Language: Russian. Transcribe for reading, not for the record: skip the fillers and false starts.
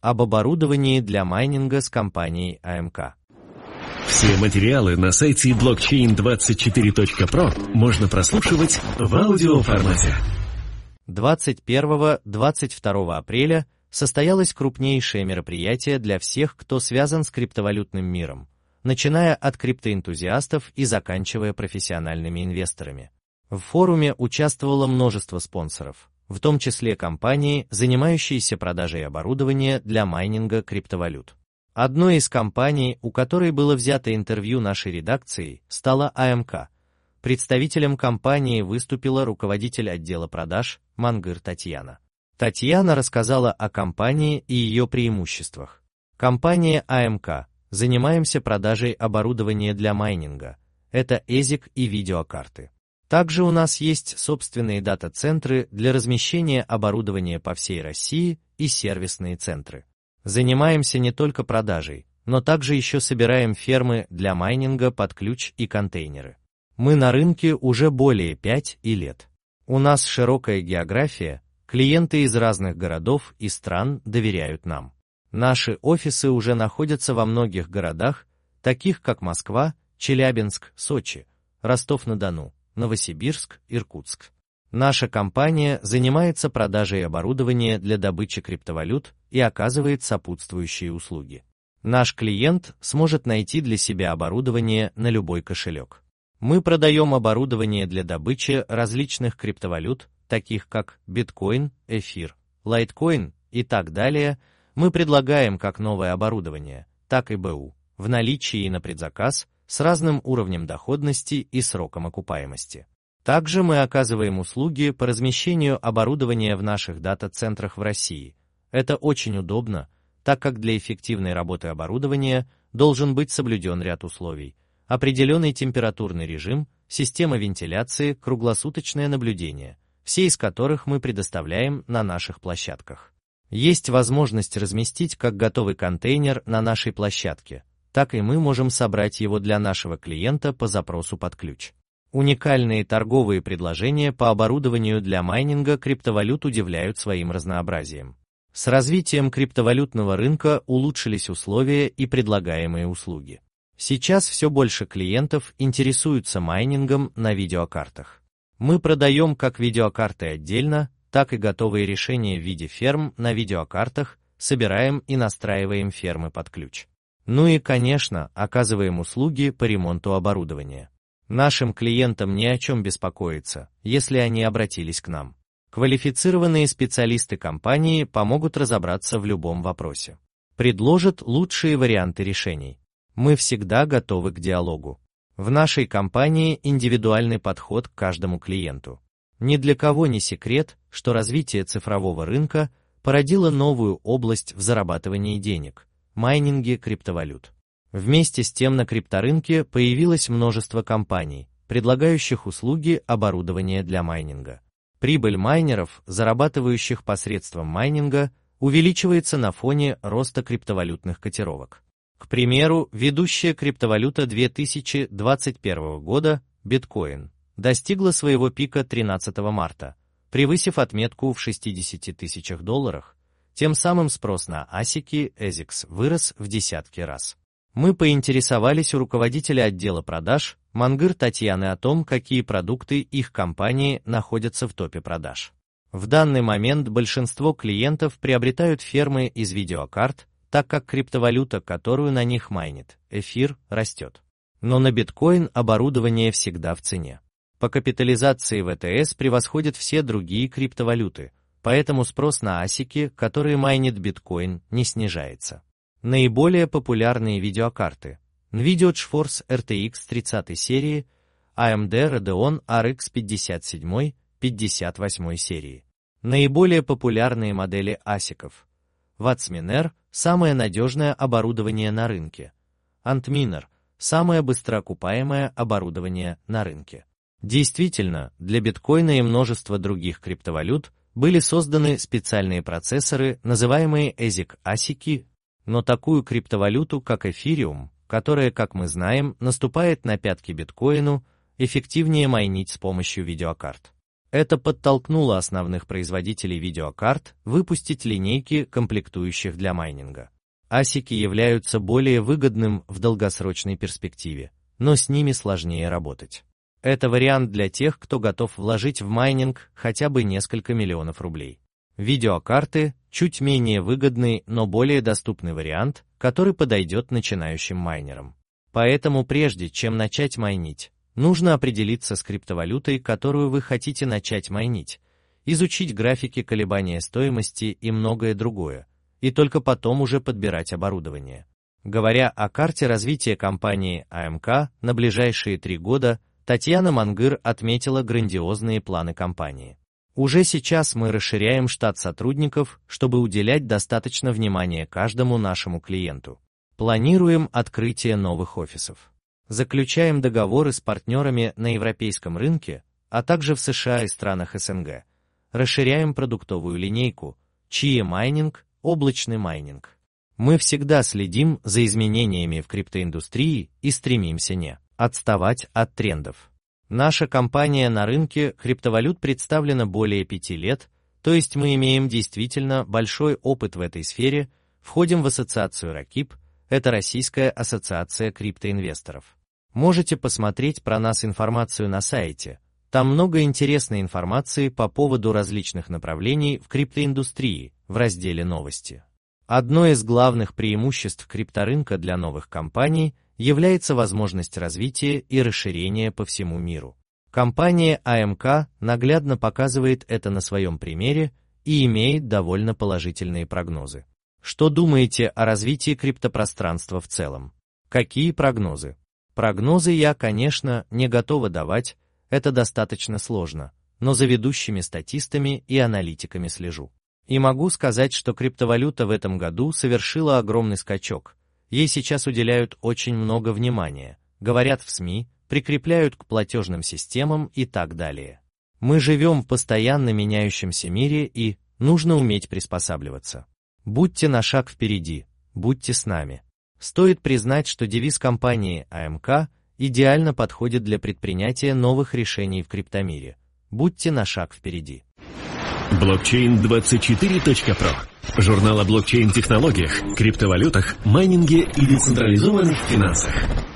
об оборудовании для майнинга с компанией АМК. Все материалы на сайте blockchain24.pro можно прослушивать в аудиоформате. 21-22 апреля состоялось крупнейшее мероприятие для всех, кто связан с криптовалютным миром, начиная от криптоэнтузиастов и заканчивая профессиональными инвесторами. В форуме участвовало множество спонсоров, в том числе компании, занимающиеся продажей оборудования для майнинга криптовалют. Одной из компаний, у которой было взято интервью нашей редакцией, стала АМК. Представителем компании выступила руководитель отдела продаж Мангыр Татьяна. Татьяна рассказала о компании и ее преимуществах. Компания АМК. Занимаемся продажей оборудования для майнинга. Это ASIC и видеокарты. Также у нас есть собственные дата-центры для размещения оборудования по всей России и сервисные центры. Занимаемся не только продажей, но также еще собираем фермы для майнинга под ключ и контейнеры. Мы на рынке уже более 5 лет. У нас широкая география, клиенты из разных городов и стран доверяют нам. Наши офисы уже находятся во многих городах, таких как Москва, Челябинск, Сочи, Ростов-на-Дону, Новосибирск, Иркутск. Наша компания занимается продажей оборудования для добычи криптовалют и оказывает сопутствующие услуги. Наш клиент сможет найти для себя оборудование на любой кошелек. Мы продаем оборудование для добычи различных криптовалют, таких как биткоин, эфир, лайткоин и так далее. Мы предлагаем как новое оборудование, так и БУ, в наличии и на предзаказ, с разным уровнем доходности и сроком окупаемости. Также мы оказываем услуги по размещению оборудования в наших дата-центрах в России. Это очень удобно, так как для эффективной работы оборудования должен быть соблюден ряд условий: определенный температурный режим, система вентиляции, круглосуточное наблюдение, все из которых мы предоставляем на наших площадках. Есть возможность разместить как готовый контейнер на нашей площадке, так и мы можем собрать его для нашего клиента по запросу под ключ. Уникальные торговые предложения по оборудованию для майнинга криптовалют удивляют своим разнообразием. С развитием криптовалютного рынка улучшились условия и предлагаемые услуги. Сейчас все больше клиентов интересуются майнингом на видеокартах. Мы продаем как видеокарты отдельно, так и готовые решения в виде ферм на видеокартах, собираем и настраиваем фермы под ключ. Ну и, конечно, оказываем услуги по ремонту оборудования. Нашим клиентам не о чем беспокоиться, если они обратились к нам. Квалифицированные специалисты компании помогут разобраться в любом вопросе. Предложат лучшие варианты решений. Мы всегда готовы к диалогу. В нашей компании индивидуальный подход к каждому клиенту. Ни для кого не секрет, что развитие цифрового рынка породило новую область в зарабатывании денег – майнинге криптовалют. Вместе с тем на крипторынке появилось множество компаний, предлагающих услуги оборудования для майнинга. Прибыль майнеров, зарабатывающих посредством майнинга, увеличивается на фоне роста криптовалютных котировок. К примеру, ведущая криптовалюта 2021 года, биткоин, достигла своего пика 13 марта, превысив отметку в $60 тысяч. Тем самым спрос на ASIC ASICs вырос в десятки раз. Мы поинтересовались у руководителя отдела продаж Мангыр Татьяны о том, какие продукты их компании находятся в топе продаж. В данный момент большинство клиентов приобретают фермы из видеокарт, так как криптовалюта, которую на них майнит, эфир, растет. Но на биткоин оборудование всегда в цене. По капитализации ВТС превосходит все другие криптовалюты, поэтому спрос на ASIC, которые майнит биткоин, не снижается. Наиболее популярные видеокарты: NVIDIA GeForce RTX 30 серии, AMD Radeon RX 57, 58 серии. Наиболее популярные модели ASIC-ов: Watsminer – самое надежное оборудование на рынке, Antminer – самое быстроокупаемое оборудование на рынке. Действительно, для биткоина и множества других криптовалют были созданы специальные процессоры, называемые ASIC, но такую криптовалюту, как эфириум, которая, как мы знаем, наступает на пятки биткоину, эффективнее майнить с помощью видеокарт. Это подтолкнуло основных производителей видеокарт выпустить линейки комплектующих для майнинга. ASIC являются более выгодным в долгосрочной перспективе, но с ними сложнее работать. Это вариант для тех, кто готов вложить в майнинг хотя бы несколько миллионов рублей. Видеокарты – чуть менее выгодный, но более доступный вариант, который подойдет начинающим майнерам. Поэтому прежде чем начать майнить, нужно определиться с криптовалютой, которую вы хотите начать майнить, изучить графики колебания стоимости и многое другое, и только потом уже подбирать оборудование. Говоря о карте развития компании АМК на ближайшие 3 года, Татьяна Мангыр отметила грандиозные планы компании. Уже сейчас мы расширяем штат сотрудников, чтобы уделять достаточно внимания каждому нашему клиенту. Планируем открытие новых офисов. Заключаем договоры с партнерами на европейском рынке, а также в США и странах СНГ. Расширяем продуктовую линейку, майнинг, облачный майнинг. Мы всегда следим за изменениями в криптоиндустрии и стремимся не отставать от трендов. Наша компания на рынке криптовалют представлена более 5 лет, то есть мы имеем действительно большой опыт в этой сфере, входим в ассоциацию РАКИП, это Российская ассоциация криптоинвесторов. Можете посмотреть про нас информацию на сайте, там много интересной информации по поводу различных направлений в криптоиндустрии в разделе «Новости». Одно из главных преимуществ крипторынка для новых компаний является возможность развития и расширения по всему миру. Компания АМК наглядно показывает это на своем примере и имеет довольно положительные прогнозы. Что думаете о развитии криптопространства в целом? Какие прогнозы? Прогнозы я, конечно, не готова давать, это достаточно сложно, но за ведущими статистами и аналитиками слежу. И могу сказать, что криптовалюта в этом году совершила огромный скачок. Ей сейчас уделяют очень много внимания, говорят в СМИ, прикрепляют к платежным системам и так далее. Мы живем в постоянно меняющемся мире и нужно уметь приспосабливаться. Будьте на шаг впереди, будьте с нами. Стоит признать, что девиз компании АМК идеально подходит для предпринятия новых решений в криптомире. Будьте на шаг впереди. Blockchain24.pro. Журнал о блокчейн-технологиях, криптовалютах, майнинге и децентрализованных финансах.